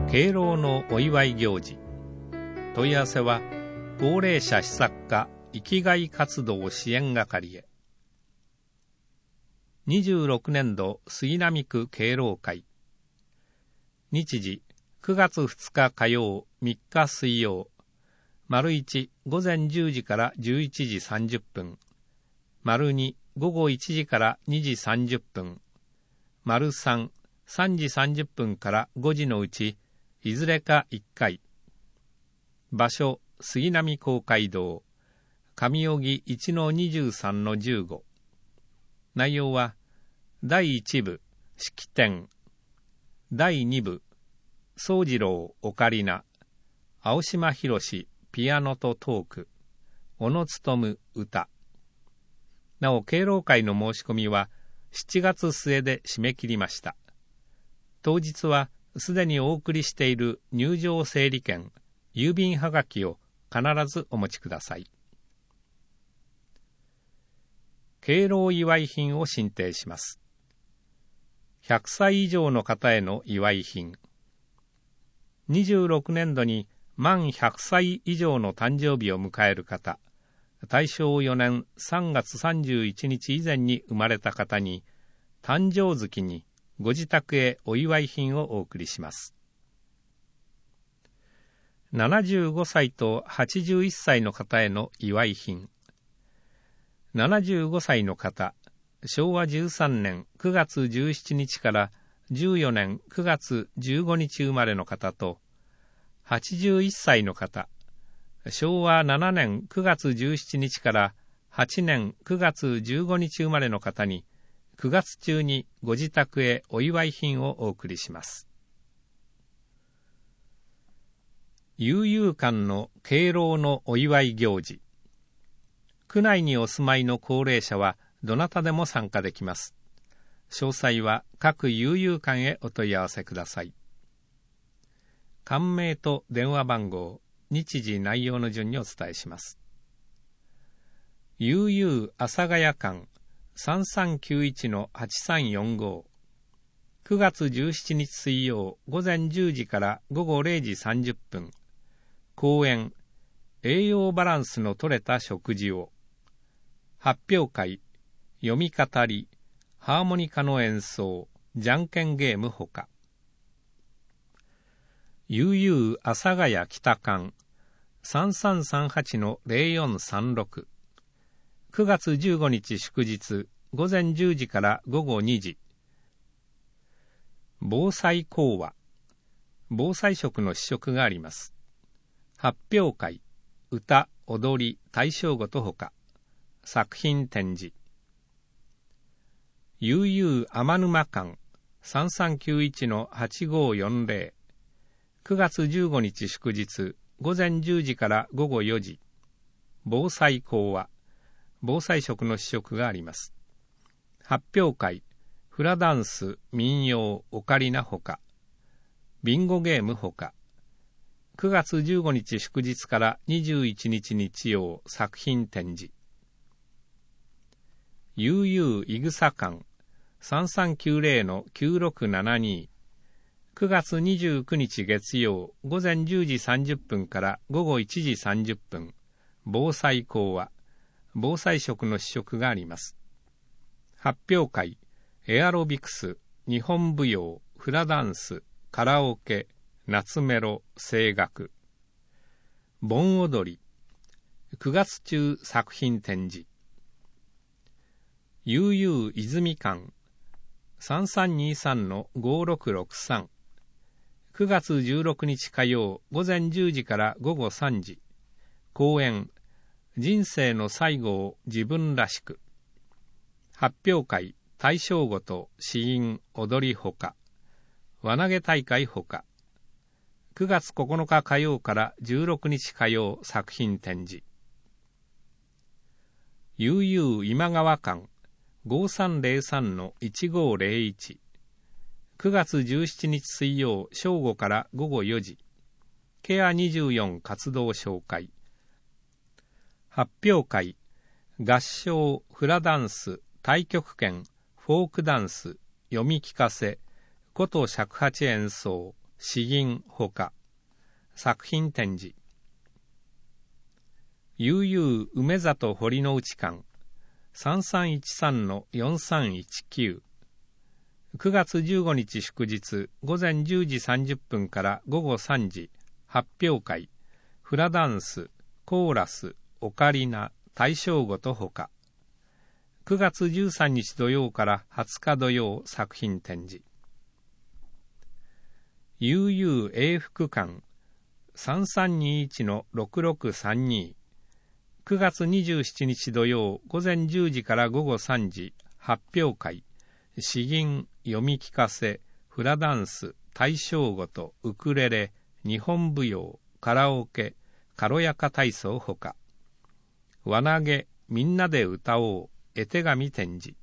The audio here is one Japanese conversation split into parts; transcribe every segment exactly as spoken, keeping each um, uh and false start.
敬老のお祝い行事。問い合わせは高齢者施策課生きがい活動支援係へ。にじゅうろくねんど杉並区敬老会。日時くがつふつか火曜、みっか水曜。丸いち、午前じゅうじからじゅういちじさんじゅっぷん。丸に、午後いちじからにじさんじゅっぷん。丸さん、さんじさんじゅっぷんからごじのうち、いずれかいっかい。場所、杉並公会堂。上荻 いちのにじゅうさんのじゅうご。内容は、だいいち部、式典。だいに部、宗次郎オカリナ。青島博士、ピアノとトーク。小野勉歌。なお、敬老会の申し込みはしちがつ末で締め切りました。当日はすでにお送りしている入場整理券、郵便はがきを必ずお持ちください。敬老祝い品を進呈します。ひゃくさい以上の方への祝い品。にじゅうろくねんどに満ひゃくさい以上の誕生日を迎える方、たいしょうよねんさんがつさんじゅういちにち以前に生まれた方に、誕生月にご自宅へお祝い品をお送りします。ななじゅうごさいとはちじゅういっさいの方への祝い品。ななじゅうごさいの方、しょうわじゅうさんねんくがつじゅうしちにちからじゅうよねんくがつじゅうごにち生まれの方と、はちじゅういっさいの方、しょうわななねんくがつじゅうしちにちからはちねんくがつじゅうごにち生まれの方に、くがつ中にご自宅へお祝い品をお送りします。悠々館の敬老のお祝い行事。区内にお住まいの高齢者はどなたでも参加できます。詳細は各悠々館へお問い合わせください。館名と電話番号、日時内容の順にお伝えします。悠々阿佐ヶ谷館さんさんきゅういちのはちさんよんご。くがつじゅうしちにち水曜午前じゅうじからごごれいじさんじゅっぷん。講演、栄養バランスの取れた食事を。発表会、読み語り、ハーモニカの演奏、じゃんけんゲームほか。悠々阿佐ヶ谷北館さんさんさんはちのぜろよんさんろく。くがつじゅうごにち祝日、午前じゅうじからごごにじ。防災講話、防災食の試食があります。発表会、歌、踊り、大正ごとほか。作品展示。悠々天沼館さんさんきゅういちのはちごよんぜろ。くがつじゅうごにち祝日、午前じゅうじからごごよじ。防災講話、防災食の試食があります。発表会、フラダンス、民謡、オカリナほか。ビンゴゲームほか。くがつじゅうごにち祝日からにじゅういちにち日曜、作品展示。悠々いぐさ館さんさんきゅうぜろのきゅうろくななに。くがつにじゅうくにち月曜午前じゅうじさんじゅっぷんからごごいちじさんじゅっぷん。防災講話、防災食の試食があります。発表会、エアロビクス、日本舞踊、フラダンス、カラオケ、夏メロ、声楽。盆踊り、くがつ中作品展示。悠々泉館さんさんにさんのごろくろくさん。くがつじゅうろくにち火曜午前じゅうじからごごさんじ。講演、人生の最後を自分らしく。発表会、大正ごと詩吟、踊りほか。輪投げ大会ほか。くがつここのか火曜からじゅうろくにち火曜作品展示。悠々今川館ごさんぜろさんのいちごぜろいち。くがつじゅうしちにち水曜正午からごごよじ。ケアにじゅうよん活動紹介。発表会、合唱、フラダンス、太極拳、フォークダンス、読み聞かせ、琴尺八演奏、 詩吟ほか。作品展示。悠々梅里堀之内館さんさんいちさんのよんさんいちきゅう。くがつじゅうごにち祝日午前じゅうじさんじゅっぷんから午後さんじ発表会、フラダンス、コーラス、オカリナ、大正語とほか。くがつじゅうさんにち土曜からはつか土曜作品展示。悠々永福館さんさんにいちのろくろくさんに。くがつにじゅうしちにち土曜午前じゅうじから午後さんじ発表会、詩吟、読み聞かせ、フラダンス、大正語とウクレレ、日本舞踊、カラオケ、軽やか体操ほか。輪投げ、みんなで歌おう、絵手紙展示。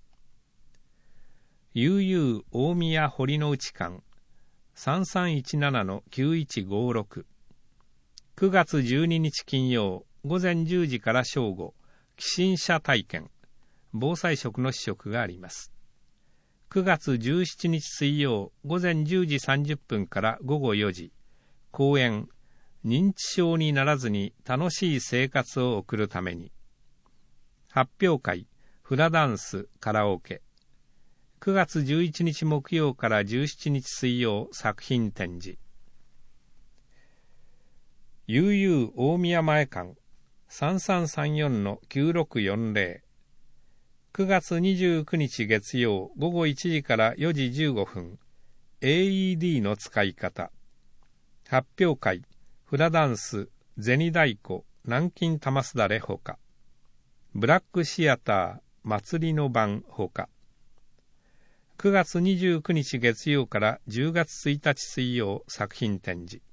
悠々大宮堀之内館さんさんいちななのきゅういちごろく。くがつじゅうににち金曜午前じゅうじから正午、寄進者体験、防災食の試食があります。くがつじゅうしちにち水曜午前じゅうじさんじゅっぷんから午後よじ、講演、認知症にならずに楽しい生活を送るために。発表会、フラダンス、カラオケ。くがつじゅういちにち木曜からじゅうしちにち水曜作品展示。悠々大宮前館さんさんさんよんのきゅうろくよんぜろ。くがつにじゅうくにち月曜午後いちじからよじじゅうごふん エーイーディー の使い方。発表会、フラダンス、銭太鼓、南京玉すだれほか。ブラックシアター、祭りの晩ほか。くがつにじゅうくにち月曜からじゅうがつついたち水曜作品展示。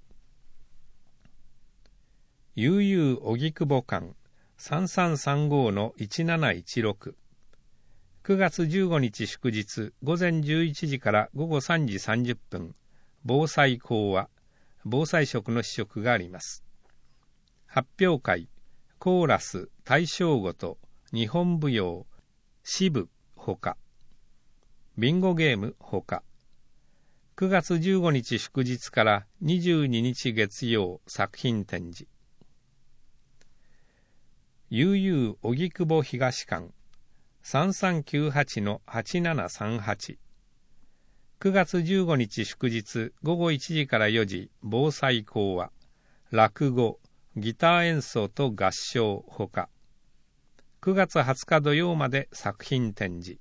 悠々荻窪館さんさんさんごのいちなないちろく。くがつじゅうごにち祝日午前じゅういちじから午後さんじさんじゅっぷん、防災講話、防災食の試食があります。発表会、コーラス、大正語と日本舞踊、支部ほか。ビンゴゲームほか。くがつじゅうごにち祝日からにじゅうににち月曜作品展示。悠々荻窪東館さんさんきゅうはちのはちななさんはち。くがつじゅうごにち祝日午後いちじからよじ防災講話、落語、ギター演奏と合唱ほか。くがつはつか土曜まで作品展示。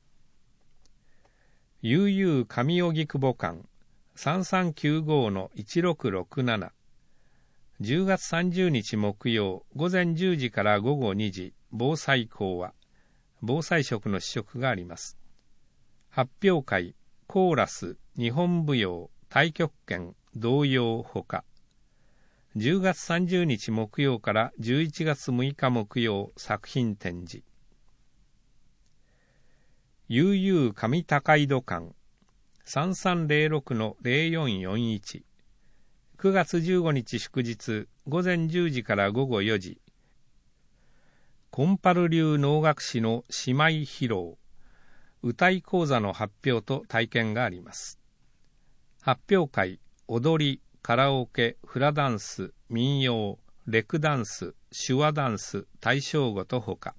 悠々上荻窪館さんさんきゅうごのいちろくろくなな。じゅうがつさんじゅうにち木曜午前じゅうじから午後にじ防災講話、防災食の試食があります。発表会、コーラス、日本舞踊、太極拳、童謡ほか。じゅうがつさんじゅうにち木曜からじゅういちがつむいか木曜作品展示。悠々上高井戸館さんさんぜろろくのぜろよんよんいち。くがつじゅうごにち祝日午前じゅうじから午後よじ、コンパル流能楽師の姉妹披露、歌い講座の発表と体験があります。発表会、踊り、カラオケ、フラダンス、民謡、レクダンス、手話ダンス、大正語とほか。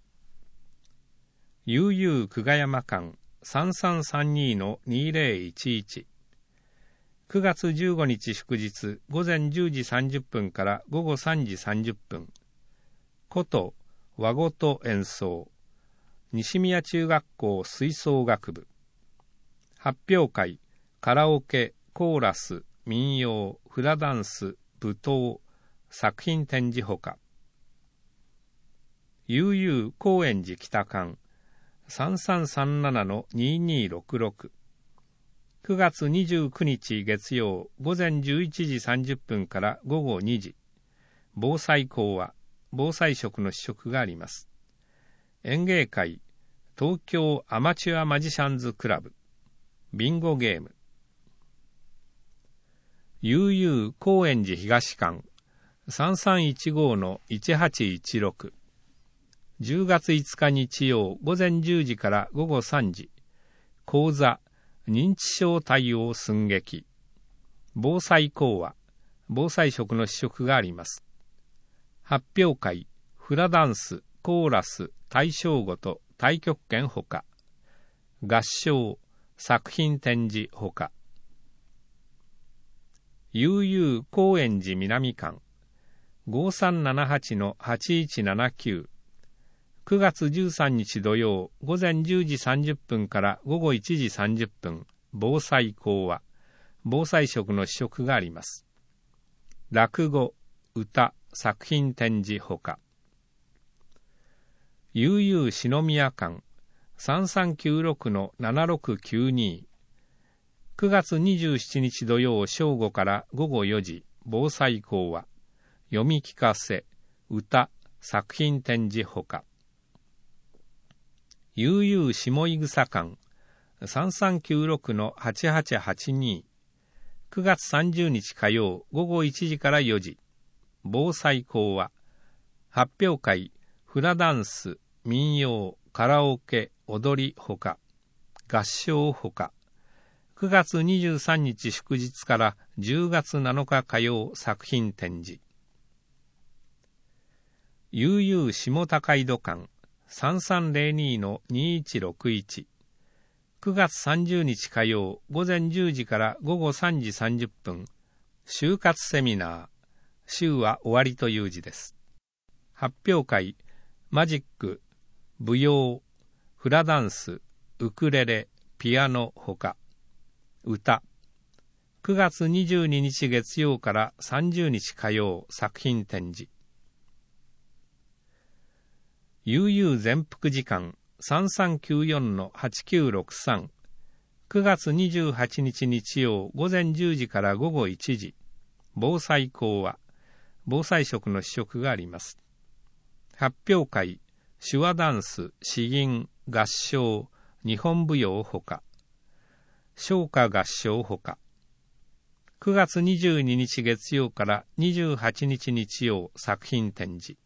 悠々久我山館さんさんさんにのにぜろいちいち。くがつじゅうごにち祝日午前じゅうじさんじゅっぷんから午後さんじさんじゅっぷん。琴、和琴演奏。西宮中学校吹奏楽部。発表会、カラオケ、コーラス、民謡、フラダンス、舞踏、作品展示ほか。悠々高円寺北館さんさんさんななのににろくろく。くがつにじゅうくにち月曜午前じゅういちじさんじゅっぷんから午後にじ、防災講話、防災食の試食があります。演芸会、東京アマチュアマジシャンズクラブ、ビンゴゲーム。悠々高円寺東館さんさんいちごのいちはちいちろく。じゅうがついつか日曜午前じゅうじから午後さんじ、講座認知症対応寸劇。 防災講話、防災食の試食があります。発表会、フラダンス、コーラス、大正ごと太極拳ほか、合唱、作品展示ほか、悠々高円寺南館、ごさんななはちのはちいちななきゅう、くがつじゅうさんにち土曜、午前じゅうじさんじゅっぷんから午後いちじさんじゅっぷん、防災講話、防災食の試食があります。落語、歌、作品展示ほか、悠々篠宮館、さんさんきゅうろくのななろくきゅうに、くがつにじゅうしちにち土曜正午から午後よじ、防災講話、読み聞かせ、歌、作品展示ほか、悠々下井草館、さんさんきゅうろくのはちはちはちに、くがつさんじゅうにち火曜午後いちじからよじ、防災講話、発表会、フラダンス、民謡、カラオケ、踊りほか、合唱ほか、くがつにじゅうさんにち祝日からじゅうがつなのか火曜作品展示。悠々下高井戸館、さんさんぜろにのにいちろくいち、くがつさんじゅうにち火曜午前じゅうじから午後さんじさんじゅっぷん、就活セミナー、週は終わりという字です。発表会、マジック、舞踊、フラダンス、ウクレレ、ピアノほか、歌、くがつにじゅうににち月曜からさんじゅうにち火曜作品展示。悠々全幅時間、さんさんきゅうよんのはちきゅうろくさん、くがつにじゅうはちにち日曜午前じゅうじから午後いちじ、防災講話、防災食の試食があります。発表会、手話ダンス、詩吟、合唱、日本舞踊ほか、唱歌合唱ほか、くがつにじゅうににち月曜からにじゅうはちにち日曜作品展示。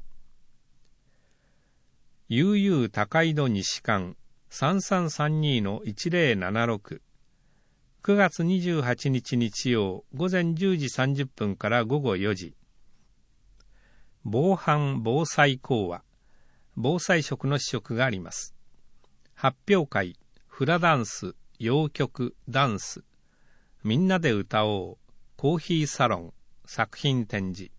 悠々高井戸西館、さんさんさんにのいちぜろななろく、くがつにじゅうはちにち日曜午前じゅうじさんじゅっぷんから午後よじ、防犯防災講話、防災食の試食があります。発表会、フラダンス、洋曲、ダンス、みんなで歌おう、コーヒーサロン、作品展示。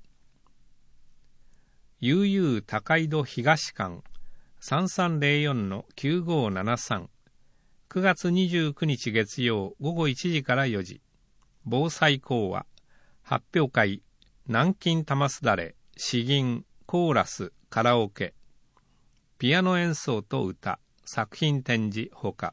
悠々高井戸東館、さんさんぜろよんのきゅうごななさん、くがつにじゅうくにち月曜午後いちじからよじ、防災講話、発表会、南京玉すだれ、詩吟、コーラス、カラオケ、ピアノ演奏と歌、作品展示ほか、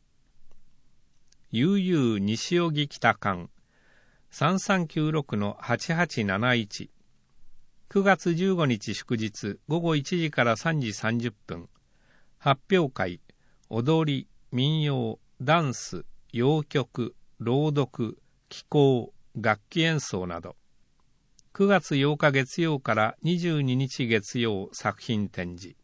悠々西荻北館、さんさんきゅうろくのはちはちなないち、くがつじゅうごにち祝日午後いちじからさんじさんじゅっぷん、発表会、踊り、民謡、ダンス、洋曲、朗読、喜行、楽器演奏など、くがつようか月曜からにじゅうににち月曜作品展示。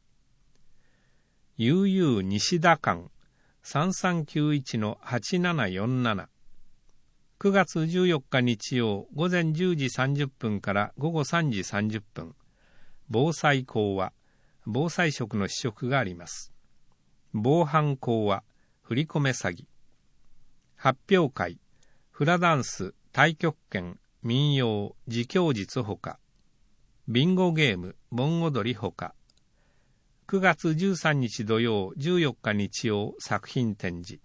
悠々西田館、さんさんきゅういちのはちななよんなな、くがつじゅうよっか日曜午前じゅうじさんじゅっぷんから午後さんじさんじゅっぷん、防災講話、防災食の試食があります。防犯講話、振り込め詐欺。発表会、フラダンス、太極拳、民謡、自供術ほか、ビンゴゲーム、盆踊りほか、くがつじゅうさんにち土曜、じゅうよっか日曜作品展示。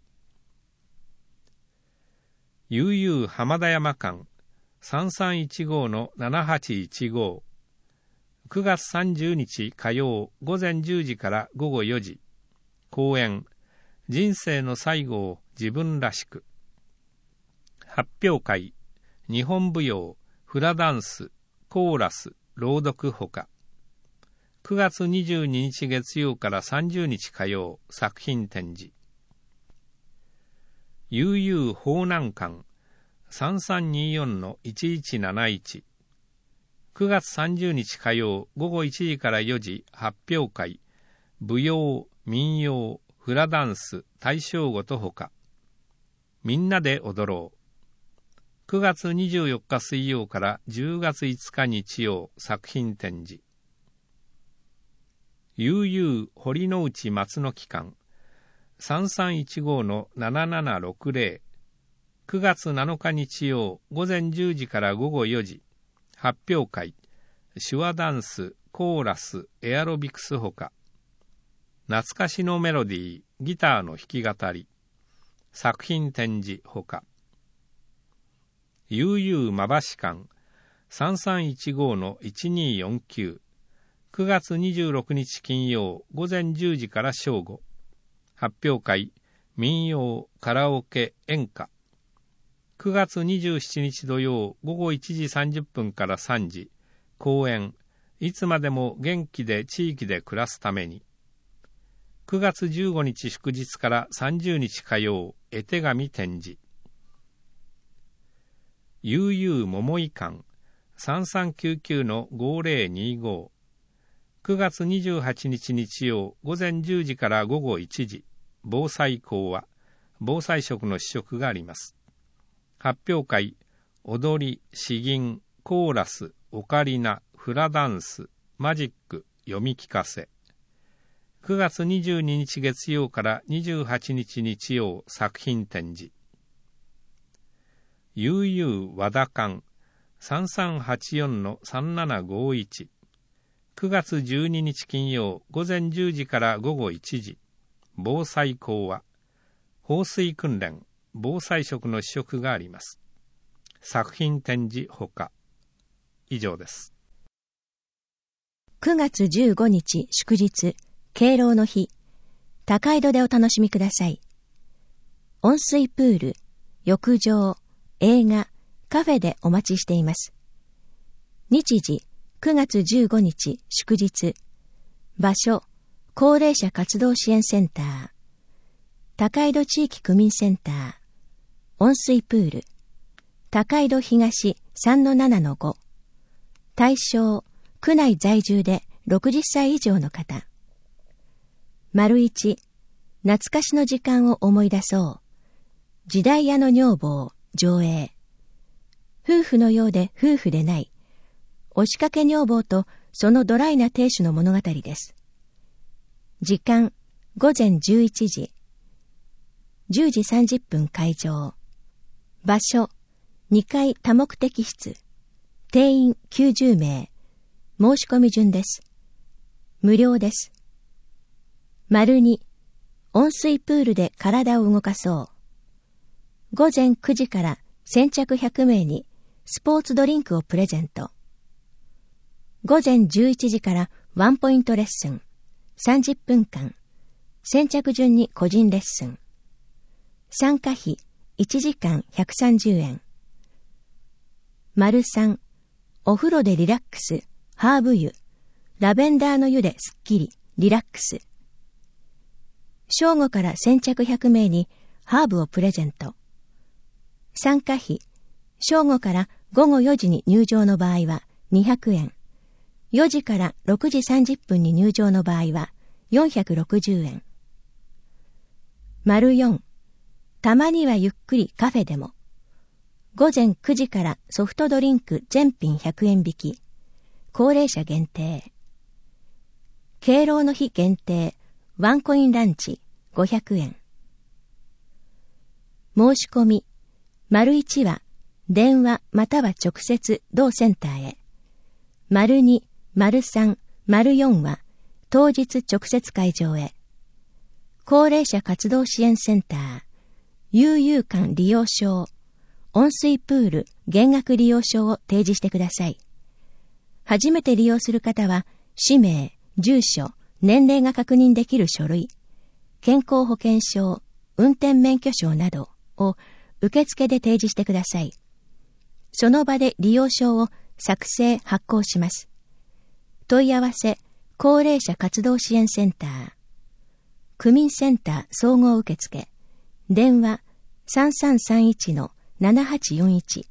悠々浜田山館、さんさんいちごのななはちいちご、くがつさんじゅうにち火曜午前じゅうじから午後よじ、講演、人生の最後を自分らしく。発表会、日本舞踊、フラダンス、コーラス、朗読ほか、くがつにじゅうににち月曜からさんじゅうにち火曜作品展示。悠々方南館、さんさんによんのいちいちなないち、くがつさんじゅうにち火曜午後いちじからよじ発表会、舞踊、民謡、フラダンス、大正ごとほか、みんなで踊ろう。 くがつにじゅうよっか水曜からじゅうがついつか日曜作品展示。悠々堀之内松の期間さんさんいちごのななななろくぜろ、くがつなのか日曜午前じゅうじから午後よじ、発表会、手話ダンス、コーラス、エアロビクスほか、懐かしのメロディー、ギターの弾き語り、作品展示ほか、悠々まばし館さんさんいちごのいちによんきゅう、くがつにじゅうろくにち金曜午前じゅうじから正午、発表会、民謡、カラオケ、演歌、くがつにじゅうしちにち土曜午後いちじさんじゅっぷんからさんじ、公演、いつまでも元気で地域で暮らすために。くがつじゅうごにち祝日からさんじゅうにち火曜、絵手紙展示。悠々桃井館さんさんきゅうきゅうのごぜろにご、くがつにじゅうはちにち日曜午前じゅうじから午後いちじ、防災講話、防災食の試食があります。発表会、踊り、詩吟、コーラス、オカリナ、フラダンス、マジック、読み聞かせ。くがつにじゅうににち月曜からにじゅうはちにち日曜作品展示。悠々和田館さんさんはちよんのさんななごいち、くがつじゅうににち金曜午前じゅうじから午後いちじ、防災講話、放水訓練、防災食の試食があります。作品展示ほか。以上です。 くがつじゅうごにち祝日、敬老の日、高井戸でお楽しみください。温水プール、浴場、映画、カフェでお待ちしています。日時、くがつじゅうごにち祝日、場所、高齢者活動支援センター、高井戸地域区民センター、温水プール、高井戸東 さんのななのご、対象、区内在住でろくじゅっさい以上の方。丸一、懐かしの時間を思い出そう。時代屋の女房、上映。夫婦のようで夫婦でない。押しかけ女房とそのドライな亭主の物語です。時間、午前じゅういちじ。じゅうじさんじゅっぷん開場。場所、にかい多目的室。定員きゅうじゅうめい。申し込み順です。無料です。丸に、温水プールで体を動かそう。午前くじから先着ひゃくめいにスポーツドリンクをプレゼント。午前じゅういちじからワンポイントレッスン。さんじゅっぷんかん。先着順に個人レッスン。参加費いちじかんひゃくさんじゅうえん。丸さん、お風呂でリラックス、ハーブ湯、ラベンダーの湯ですっきり、リラックス。正午から先着ひゃくめいにハーブをプレゼント。参加費、正午からごごよじに入場の場合はにひゃくえん。よじからろくじさんじゅっぷんに入場の場合はよんひゃくろくじゅうえん。丸よん、たまにはゆっくりカフェでも。午前くじからソフトドリンク全品ひゃくえん引き。高齢者限定。敬老の日限定、ワンコインランチごひゃくえん。申し込み、丸いちは電話または直接同センターへ。丸に、丸さん、丸よんは当日直接会場へ。高齢者活動支援センター、悠々館利用証、温水プール減額利用証を提示してください。初めて利用する方は、氏名、住所、年齢が確認できる書類、健康保険証、運転免許証などを受付で提示してください。その場で利用証を作成発行します。問い合わせ、高齢者活動支援センター、区民センター総合受付、電話さんさんさんいちのななはちよんいち。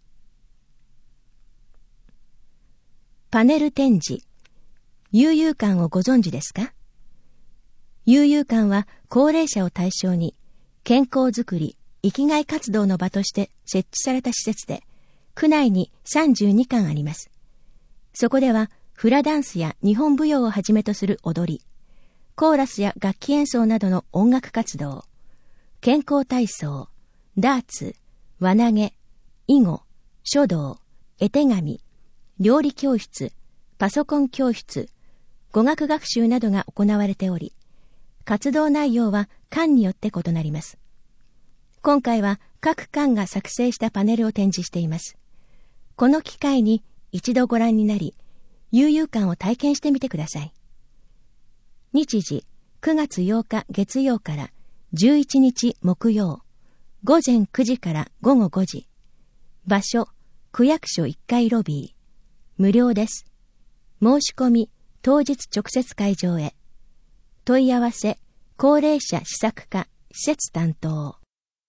パネル展示、悠々館をご存知ですか？悠々館は高齢者を対象に健康づくり、 生きがい活動の場として設置された施設で、区内にさんじゅうにかんあります。そこでは、フラダンスや日本舞踊をはじめとする踊り、コーラスや楽器演奏などの音楽活動、健康体操、ダーツ、輪投げ、囲碁、書道、絵手紙、料理教室、パソコン教室、語学学習などが行われており、活動内容は館によって異なります。今回は各館が作成したパネルを展示しています。この機会に一度ご覧になり、悠々館を体験してみてください。日時、くがつようか月曜からじゅういちにち木曜、ごぜんくじからごごごじ。場所、区役所いっかいロビー。無料です。申し込み、当日直接会場へ。問い合わせ、高齢者施策課、施設担当。